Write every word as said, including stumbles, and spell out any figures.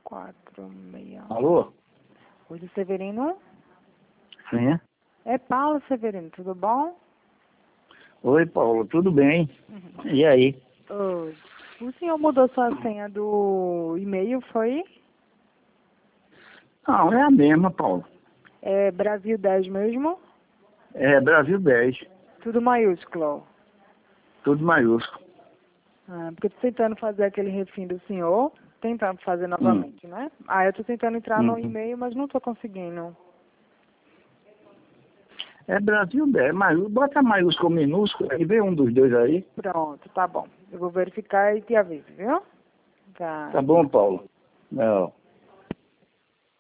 quatro, seis. Alô? Oi, do Severino? Sim. É Paulo Severino, tudo bom? Oi, Paulo, tudo bem? E aí? Oi. O senhor mudou sua senha do e-mail, foi? Não, é a mesma, Paulo. É Brasil dez mesmo? É Brasil dez, Tudo maiúsculo. tudo maiúsculo. Ah, porque eu tô tentando fazer aquele refim do senhor, tentando fazer Hum. novamente, né? Ah, eu tô tentando entrar no Uhum. e-mail, mas não tô conseguindo. É Brasil dez, maiúsculo. Bota maiúsculo ou minúsculo, aí vê um dos dois aí. Pronto, tá bom. Eu vou verificar e te aviso, viu? Tá. Tá bom, Paulo? Não.